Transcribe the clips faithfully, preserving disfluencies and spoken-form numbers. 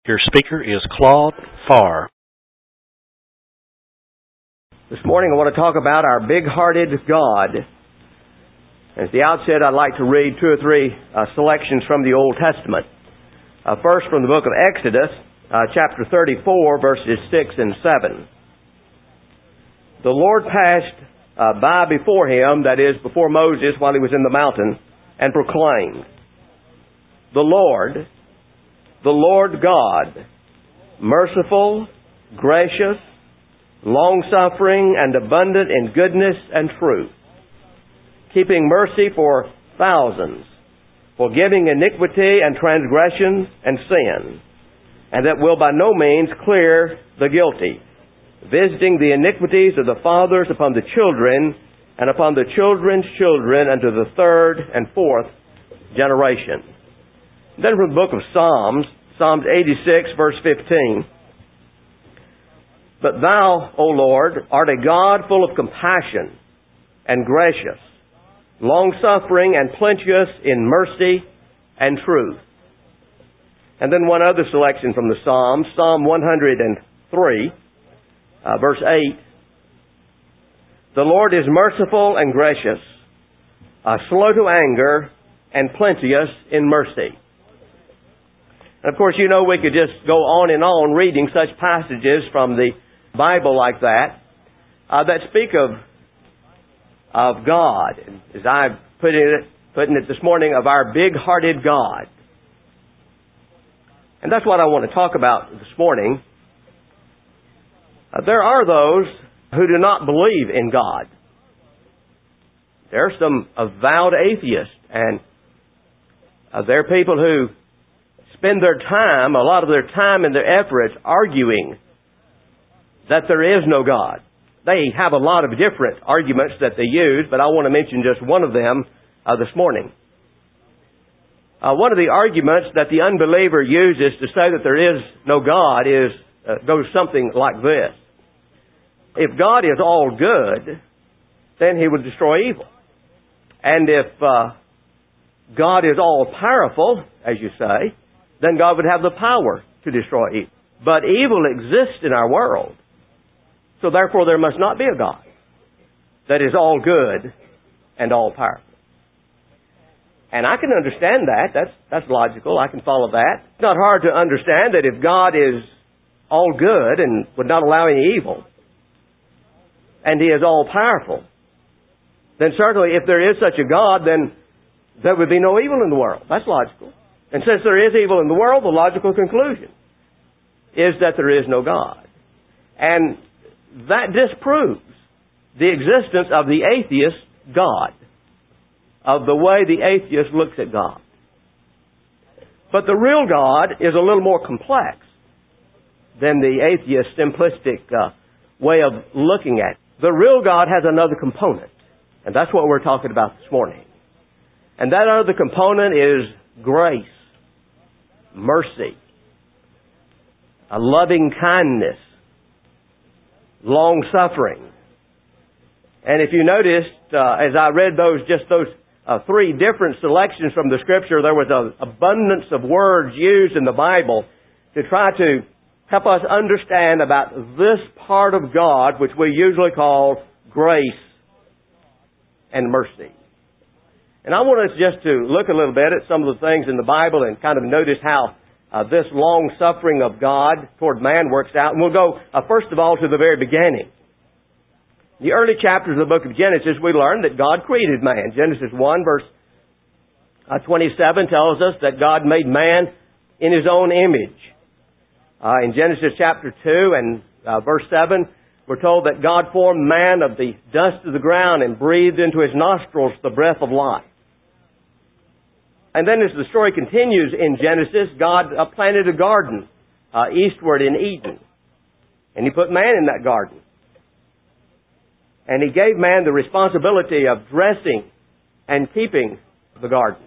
Your speaker is Claude Farr. This morning I want to talk about our big-hearted God. At the outset, I'd like to read two or three uh, selections from the Old Testament. Uh, first, from the book of Exodus, uh, chapter thirty-four, verses six and seven. The Lord passed uh, by before him, that is, before Moses while he was in the mountain, and proclaimed, "The Lord, the Lord God, merciful, gracious, long-suffering, and abundant in goodness and truth, keeping mercy for thousands, forgiving iniquity and transgression and sin, and that will by no means clear the guilty, visiting the iniquities of the fathers upon the children, and upon the children's children unto the third and fourth generation." Then from the book of Psalms, Psalms eighty-six, verse fifteen, "But thou, O Lord, art a God full of compassion and gracious, long-suffering and plenteous in mercy and truth." And then one other selection from the Psalms, Psalm one hundred three, uh, verse eight, "The Lord is merciful and gracious, uh, slow to anger, and plenteous in mercy." And of course, you know, we could just go on and on reading such passages from the Bible like that, uh, that speak of of God, as I've put it, putting it this morning, of our big-hearted God. And that's what I want to talk about this morning. Uh, there are those who do not believe in God. There are some avowed atheists, and uh, there are people who spend their time, a lot of their time and their efforts, arguing that there is no God. They have a lot of different arguments that they use, but I want to mention just one of them uh, this morning. Uh, one of the arguments that the unbeliever uses to say that there is no God is uh, goes something like this: if God is all good, then He would destroy evil. And if uh, God is all powerful, as you say, then God would have the power to destroy evil. But evil exists in our world, so therefore there must not be a God that is all good and all powerful. And I can understand that. That's, that's logical. I can follow that. It's not hard to understand that if God is all good and would not allow any evil, and He is all powerful, then certainly if there is such a God, then there would be no evil in the world. That's logical. And since there is evil in the world, the logical conclusion is that there is no God. And that disproves the existence of the atheist God, of the way the atheist looks at God. But the real God is a little more complex than the atheist simplistic uh, way of looking at it. The real God has another component, and that's what we're talking about this morning. And that other component is grace, mercy, a loving kindness, long-suffering. And if you noticed, uh, as I read those, just those uh, three different selections from the Scripture, there was an abundance of words used in the Bible to try to help us understand about this part of God, which we usually call grace and mercy. And I want us just to look a little bit at some of the things in the Bible and kind of notice how uh, this long-suffering of God toward man works out. And we'll go, uh, first of all, to the very beginning. In the early chapters of the book of Genesis, we learn that God created man. Genesis one, verse uh, twenty-seven tells us that God made man in His own image. Uh, in Genesis chapter two and uh, verse seven, we're told that God formed man of the dust of the ground and breathed into his nostrils the breath of life. And then as the story continues in Genesis, God uh, planted a garden uh, eastward in Eden. And He put man in that garden. And He gave man the responsibility of dressing and keeping the garden.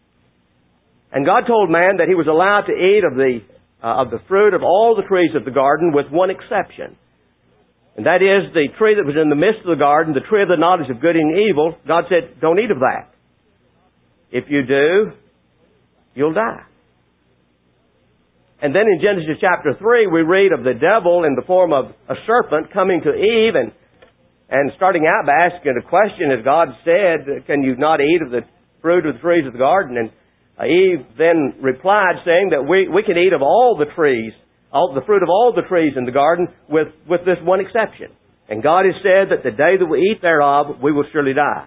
And God told man that he was allowed to eat of the uh, of the fruit of all the trees of the garden with one exception. And that is the tree that was in the midst of the garden, the tree of the knowledge of good and evil. God said, don't eat of that. If you do, you'll die. And then in Genesis chapter three, we read of the devil in the form of a serpent coming to Eve and, and starting out by asking a question, as God said, can you not eat of the fruit of the trees of the garden? And Eve then replied saying that we, we can eat of all the trees, all the fruit of all the trees in the garden with, with this one exception. And God has said that the day that we eat thereof, we will surely die.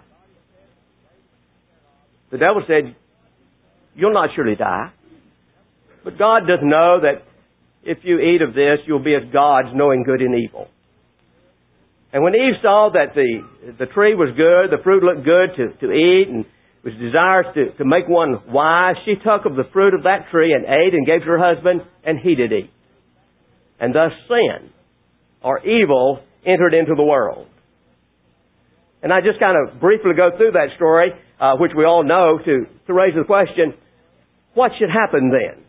The devil said, you'll not surely die. But God does know that if you eat of this, you'll be as gods, knowing good and evil. And when Eve saw that the, the tree was good, the fruit looked good to, to eat, and was desirous to, to make one wise, she took of the fruit of that tree and ate and gave to her husband, and he did eat. And thus sin, or evil, entered into the world. And I just kind of briefly go through that story, uh, which we all know, to, to raise the question, what should happen then?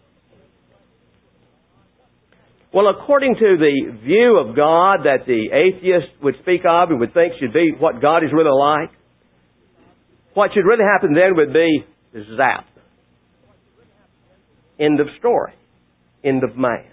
Well, according to the view of God that the atheist would speak of and would think should be what God is really like, what should really happen then would be zap. End of story. End of man.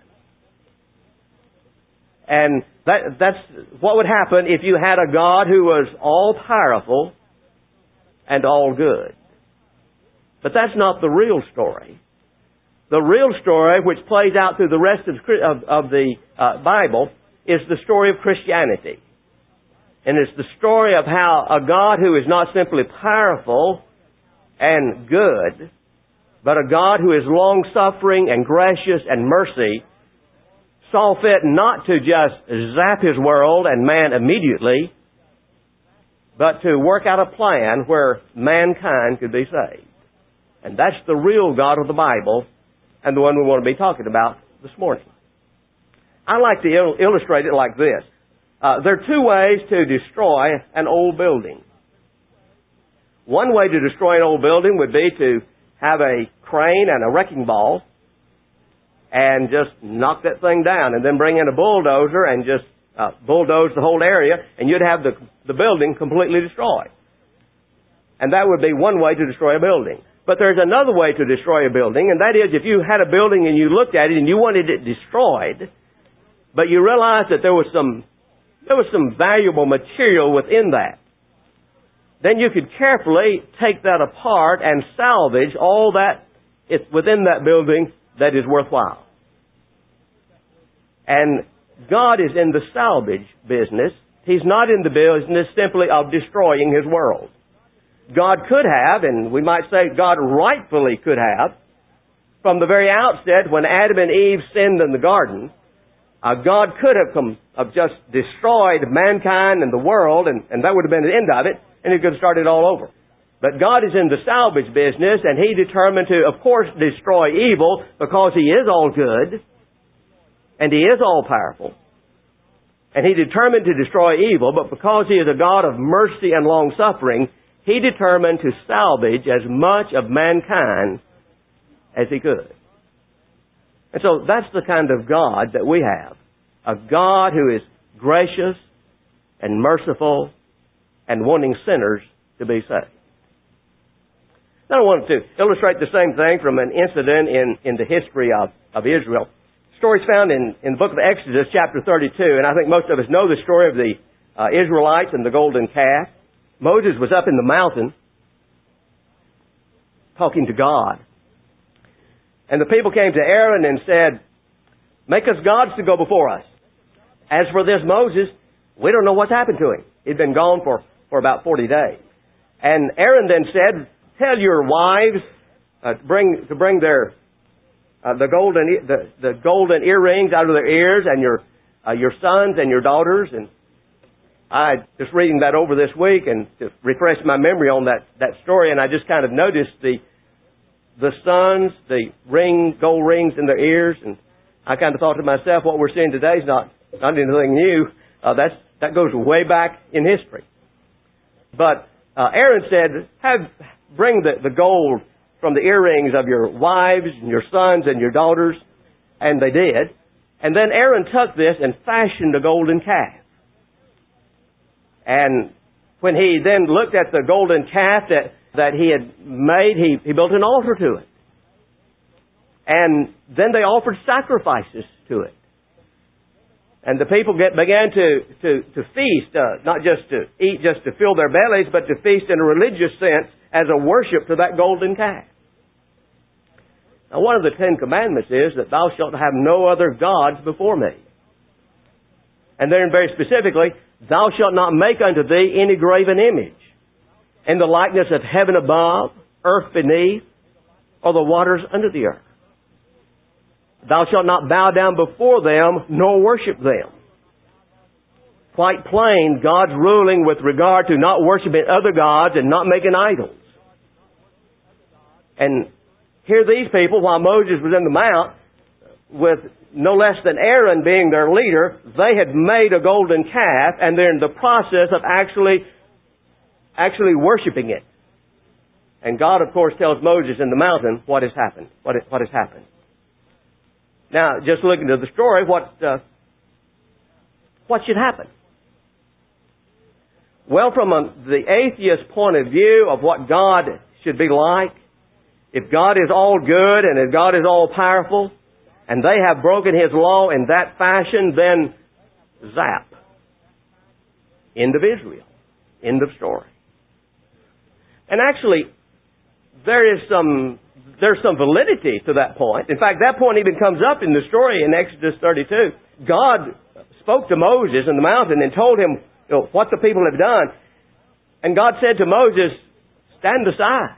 And that, that's what would happen if you had a God who was all-powerful and all good. But that's not the real story. The real story, which plays out through the rest of, of, of the uh, Bible, is the story of Christianity. And it's the story of how a God who is not simply powerful and good, but a God who is long-suffering and gracious and mercy, saw fit not to just zap His world and man immediately, but to work out a plan where mankind could be saved. And that's the real God of the Bible, and the one we want to be talking about this morning. I like to il- illustrate it like this. Uh, there are two ways to destroy an old building. One way to destroy an old building would be to have a crane and a wrecking ball and just knock that thing down, and then bring in a bulldozer and just uh, bulldoze the whole area, and you'd have the, the building completely destroyed. And that would be one way to destroy a building. But there's another way to destroy a building, and that is if you had a building and you looked at it and you wanted it destroyed, but you realized that there was some there was some valuable material within that, then you could carefully take that apart and salvage all that is within that building that is worthwhile. And God is in the salvage business. He's not in the business simply of destroying His world. God could have, and we might say God rightfully could have, from the very outset when Adam and Eve sinned in the garden, uh, God could have come, have just destroyed mankind and the world, and, and that would have been the end of it, and He could have started all over. But God is in the salvage business, and He determined to, of course, destroy evil because He is all good, and He is all powerful. And He determined to destroy evil, but because He is a God of mercy and long-suffering, He determined to salvage as much of mankind as He could. And so that's the kind of God that we have. A God who is gracious and merciful and wanting sinners to be saved. Now I want to illustrate the same thing from an incident in, in the history of, of Israel. The story's found in, in the book of Exodus, chapter thirty-two, and I think most of us know the story of the uh, Israelites and the golden calf. Moses was up in the mountain talking to God. And the people came to Aaron and said, make us gods to go before us. As for this Moses, we don't know what's happened to him. He'd been gone for, for about forty days. And Aaron then said, tell your wives uh, to bring to bring their uh, the golden the, the golden earrings out of their ears, and your uh, your sons and your daughters. And I just reading that over this week and to refresh my memory on that, that story, and I just kind of noticed the the sons, the ring, gold rings in their ears, and I kind of thought to myself, what we're seeing today is not not anything new. Uh, that's that goes way back in history. But uh, Aaron said, "Have bring the, the gold from the earrings of your wives and your sons and your daughters," and they did. And then Aaron took this and fashioned a golden calf. And when he then looked at the golden calf that, that he had made, he, he built an altar to it. And then they offered sacrifices to it. And the people get, began to, to, to feast, uh, not just to eat, just to fill their bellies, but to feast in a religious sense as a worship to that golden calf. Now, one of the Ten Commandments is that thou shalt have no other gods before me. And then very specifically, thou shalt not make unto thee any graven image in the likeness of heaven above, earth beneath, or the waters under the earth. Thou shalt not bow down before them, nor worship them. Quite plain, God's ruling with regard to not worshiping other gods and not making idols. And here these people, while Moses was in the mount, with no less than Aaron being their leader, they had made a golden calf, and they're in the process of actually, actually worshiping it. And God, of course, tells Moses in the mountain what has happened. What, what has happened. Now, just looking at the story, what uh, what should happen? Well, from a, the atheist point of view of what God should be like, if God is all good and if God is all powerful, and they have broken His law in that fashion, then zap. End of Israel. End of story. And actually, there is some... There's some validity to that point. In fact, that point even comes up in the story in Exodus thirty-two. God spoke to Moses in the mountain and told him, you know, what the people have done. And God said to Moses, stand aside.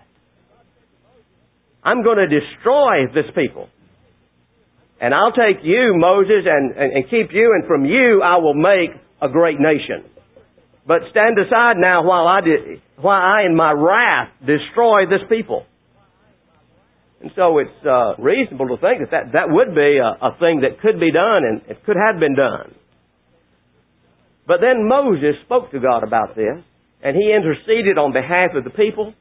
I'm going to destroy this people. And I'll take you, Moses, and, and, and keep you, and from you I will make a great nation. But stand aside now while I, de- while I in my wrath destroy this people. And so it's uh, reasonable to think that, that that would be a, a thing that could be done, and it could have been done. But then Moses spoke to God about this, and he interceded on behalf of the people.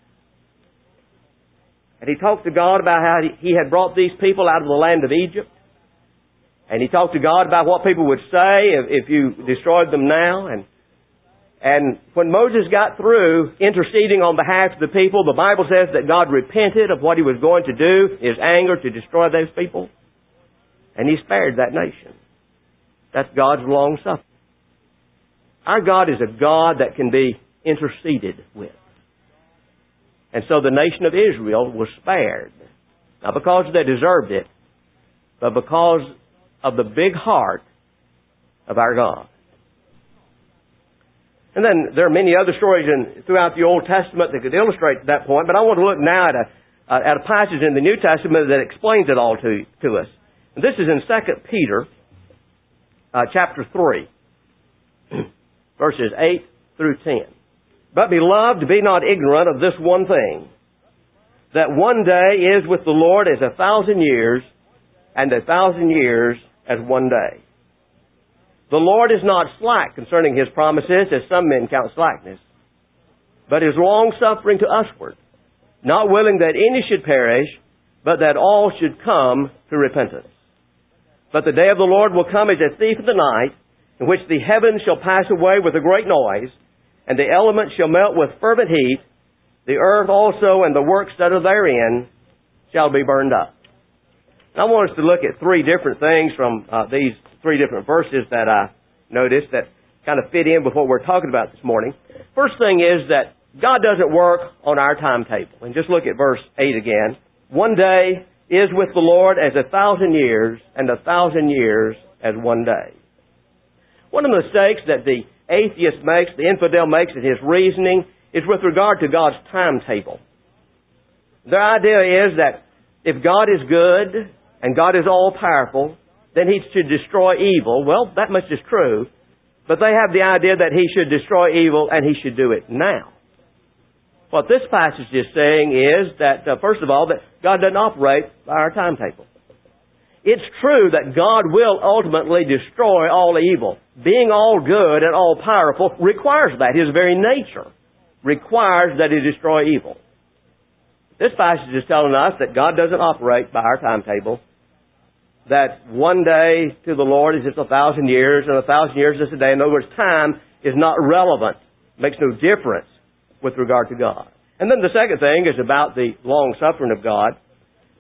And he talked to God about how he had brought these people out of the land of Egypt. And he talked to God about what people would say if, if you destroyed them now. And And when Moses got through interceding on behalf of the people, the Bible says that God repented of what He was going to do, His anger to destroy those people, and He spared that nation. That's God's long suffering. Our God is a God that can be interceded with. And so the nation of Israel was spared. Not because they deserved it, but because of the big heart of our God. And then there are many other stories in, throughout the Old Testament that could illustrate that point, but I want to look now at a, uh, at a passage in the New Testament that explains it all to, to us. And this is in Second Peter uh, chapter three, verses eight through ten. But beloved, be not ignorant of this one thing, that one day is with the Lord as a thousand years, and a thousand years as one day. The Lord is not slack concerning His promises, as some men count slackness, but is long-suffering to usward, not willing that any should perish, but that all should come to repentance. But the day of the Lord will come as a thief in the night, in which the heavens shall pass away with a great noise, and the elements shall melt with fervent heat, the earth also and the works that are therein shall be burned up. And I want us to look at three different things from uh, these three different verses that I noticed that kind of fit in with what we're talking about this morning. First thing is that God doesn't work on our timetable. And just look at verse eight again. One day is with the Lord as a thousand years, and a thousand years as one day. One of the mistakes that the atheist makes, the infidel makes in his reasoning, is with regard to God's timetable. Their idea is that if God is good and God is all-powerful, then He should destroy evil. Well, that much is true. But they have the idea that He should destroy evil and He should do it now. What this passage is saying is that, uh, first of all, that God doesn't operate by our timetable. It's true that God will ultimately destroy all evil. Being all good and all powerful requires that. His very nature requires that He destroy evil. This passage is telling us that God doesn't operate by our timetable. That one day to the Lord is just a thousand years, and a thousand years is a day. In other words, time is not relevant. It makes no difference with regard to God. And then the second thing is about the long suffering of God.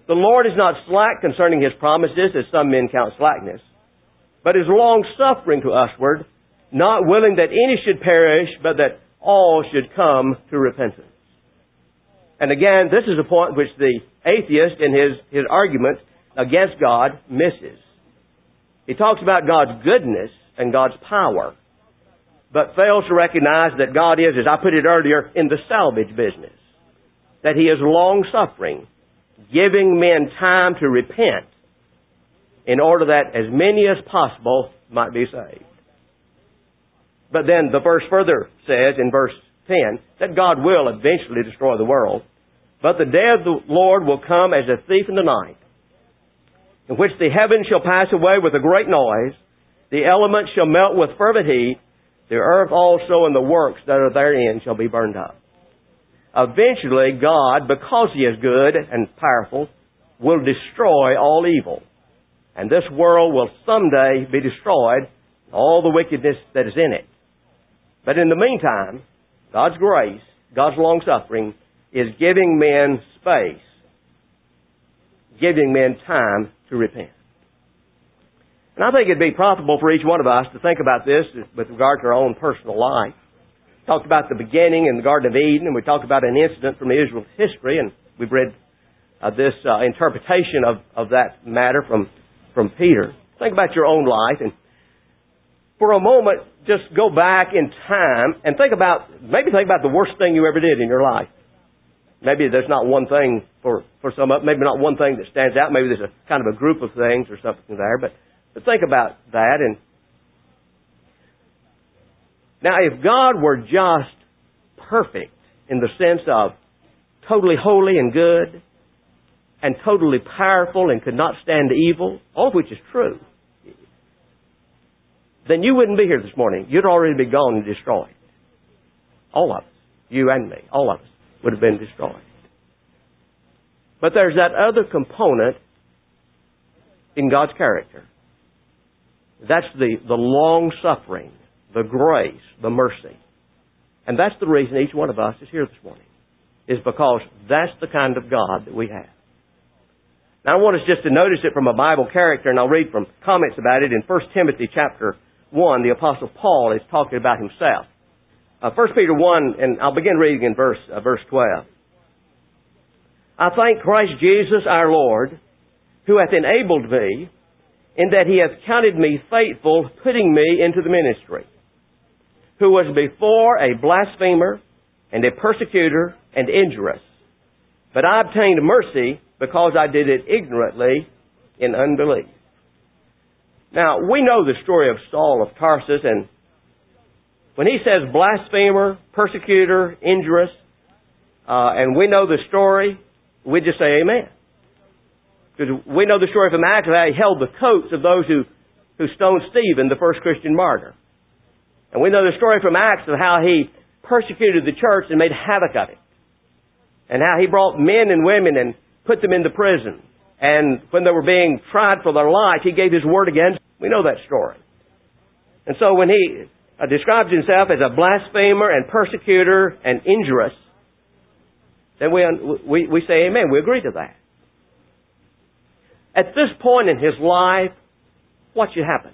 The Lord is not slack concerning His promises, as some men count slackness, but is long-suffering to usward, not willing that any should perish, but that all should come to repentance. And again, this is a point which the atheist in his, his argument against God misses. He talks about God's goodness and God's power, but fails to recognize that God is, as I put it earlier, in the salvage business. That He is long-suffering, giving men time to repent in order that as many as possible might be saved. But then the verse further says in verse ten that God will eventually destroy the world. But the day of the Lord will come as a thief in the night, in which the heavens shall pass away with a great noise, the elements shall melt with fervent heat, the earth also and the works that are therein shall be burned up. Eventually, God, because He is good and powerful, will destroy all evil. And this world will someday be destroyed, all the wickedness that is in it. But in the meantime, God's grace, God's long-suffering, is giving men space, giving men time to repent. And I think it'd be profitable for each one of us to think about this with regard to our own personal life. We talked about the beginning in the Garden of Eden, and we talked about an incident from Israel's history, and we've read uh, this uh, interpretation of, of that matter from, from Peter. Think about your own life, and for a moment, just go back in time and think about, maybe think about the worst thing you ever did in your life. Maybe there's not one thing for, for some of, maybe not one thing that stands out. Maybe there's a kind of a group of things or something there, but, but think about that. And now, if God were just perfect in the sense of totally holy and good and totally powerful and could not stand evil, all of which is true, then you wouldn't be here this morning. You'd already be gone and destroyed. All of us. You and me. All of us would have been destroyed. But there's that other component in God's character. That's the, the long-suffering, the grace, the mercy. And that's the reason each one of us is here this morning, is because that's the kind of God that we have. Now I want us just to notice it from a Bible character, and I'll read from comments about it in First Timothy chapter one. The Apostle Paul is talking about himself. Uh, First Peter one, and I'll begin reading in verse, uh, verse twelve. I thank Christ Jesus our Lord, who hath enabled me, in that He hath counted me faithful, putting me into the ministry, who was before a blasphemer, and a persecutor, and injurious. But I obtained mercy, because I did it ignorantly in unbelief. Now, we know the story of Saul of Tarsus, and when he says blasphemer, persecutor, injurious, uh, and we know the story, we just say amen. Because we know the story from Acts of how he held the coats of those who, who stoned Stephen, the first Christian martyr. And we know the story from Acts of how he persecuted the church and made havoc of it. And how he brought men and women and put them into prison. And when they were being tried for their life, he gave his word against them. We know that story. And so when he uh, describes himself as a blasphemer and persecutor and injurious, then we, we, we say amen. We agree to that. At this point in his life, what should happen?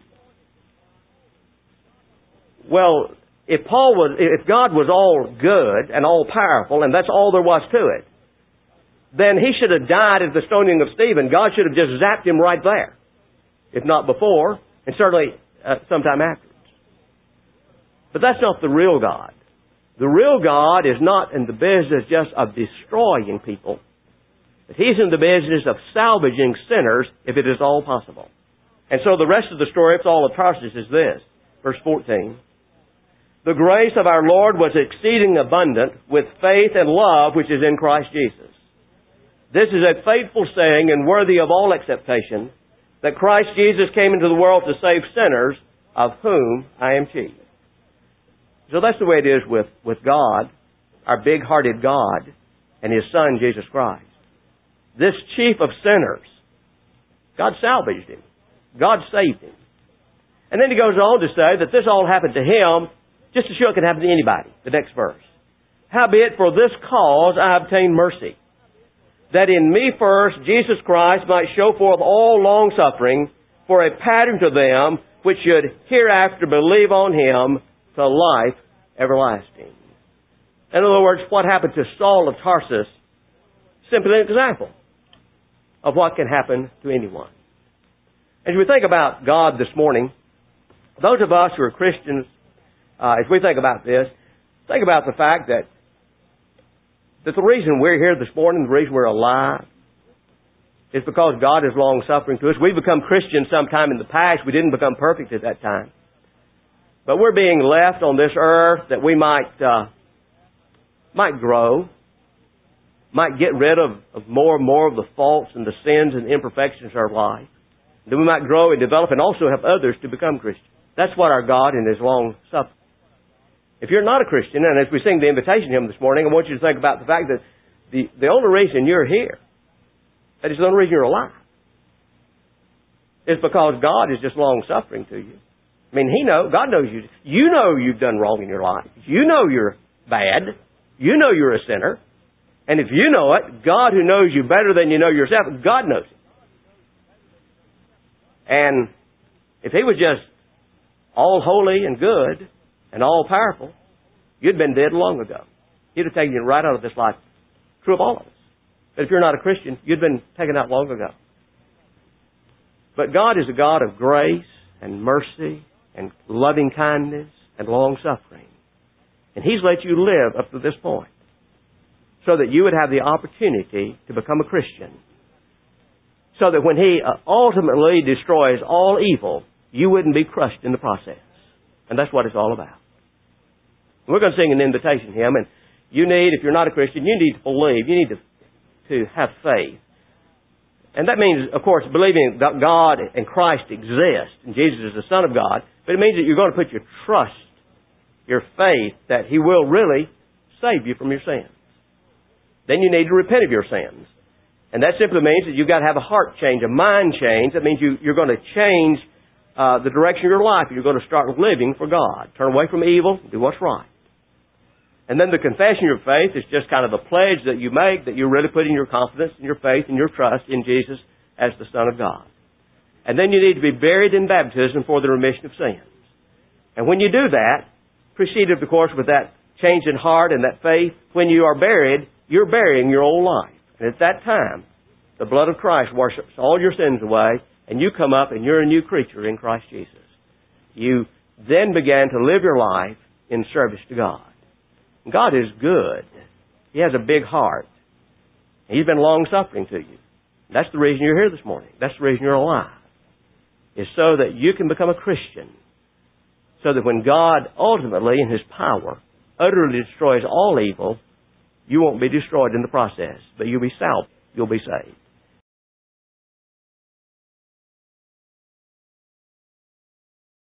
Well, if Paul was, if God was all good and all powerful, and that's all there was to it, then he should have died at the stoning of Stephen. God should have just zapped him right there, if not before, and certainly uh, sometime afterwards. But that's not the real God. The real God is not in the business just of destroying people, but He's in the business of salvaging sinners if it is all possible. And so the rest of the story of Saul of Tarsus is this, verse fourteen. The grace of our Lord was exceeding abundant with faith and love which is in Christ Jesus. This is a faithful saying and worthy of all acceptation, that Christ Jesus came into the world to save sinners, of whom I am chief. So that's the way it is with, with God, our big-hearted God, and His Son, Jesus Christ. This chief of sinners, God salvaged Him. God saved Him. And then He goes on to say that this all happened to Him just to show it could happen to anybody. The next verse. Howbeit, for this cause I obtained mercy, that in me first Jesus Christ might show forth all long-suffering for a pattern to them which should hereafter believe on Him to life everlasting. In other words, what happened to Saul of Tarsus, simply an example of what can happen to anyone. As we think about God this morning, those of us who are Christians, uh, as we think about this, think about the fact that, that the reason we're here this morning, the reason we're alive, is because God is long-suffering to us. We become Christians sometime in the past. We didn't become perfect at that time. But we're being left on this earth that we might uh, might grow, might get rid of, of more and more of the faults and the sins and imperfections of our life. That we might grow and develop and also help others to become Christians. That's what our God in His long-suffering. If you're not a Christian, and as we sing the invitation hymn this morning, I want you to think about the fact that the, the only reason you're here, that is the only reason you're alive, is because God is just long-suffering to you. I mean, He knows, God knows you. You know you've done wrong in your life. You know you're bad. You know you're a sinner. And if you know it, God who knows you better than you know yourself, God knows it. And if He was just all holy and good and all powerful, you'd been dead long ago. He'd have taken you right out of this life. True of all of us. But if you're not a Christian, you'd been taken out long ago. But God is a God of grace and mercy and loving kindness and long suffering. And He's let you live up to this point so that you would have the opportunity to become a Christian. So that when He ultimately destroys all evil, you wouldn't be crushed in the process. And that's what it's all about. We're going to sing an invitation hymn, and you need, if you're not a Christian, you need to believe. You need to, to have faith. And that means, of course, believing that God and Christ exist, and Jesus is the Son of God, but it means that you're going to put your trust, your faith, that He will really save you from your sins. Then you need to repent of your sins. And that simply means that you've got to have a heart change, a mind change. That means you, you're going to change uh, the direction of your life. You're going to start living for God. Turn away from evil, do what's right. And then the confession of your faith is just kind of a pledge that you make that you're really putting your confidence and your faith and your trust in Jesus as the Son of God. And then you need to be buried in baptism for the remission of sins. And when you do that, preceded, of course, with that change in heart and that faith, when you are buried, you're burying your old life. And at that time, the blood of Christ washes all your sins away, and you come up and you're a new creature in Christ Jesus. You then began to live your life in service to God. God is good. He has a big heart. He's been long-suffering to you. That's the reason you're here this morning. That's the reason you're alive. Is so that you can become a Christian. So that when God ultimately, in His power, utterly destroys all evil, you won't be destroyed in the process, but you'll be salved. You'll be saved.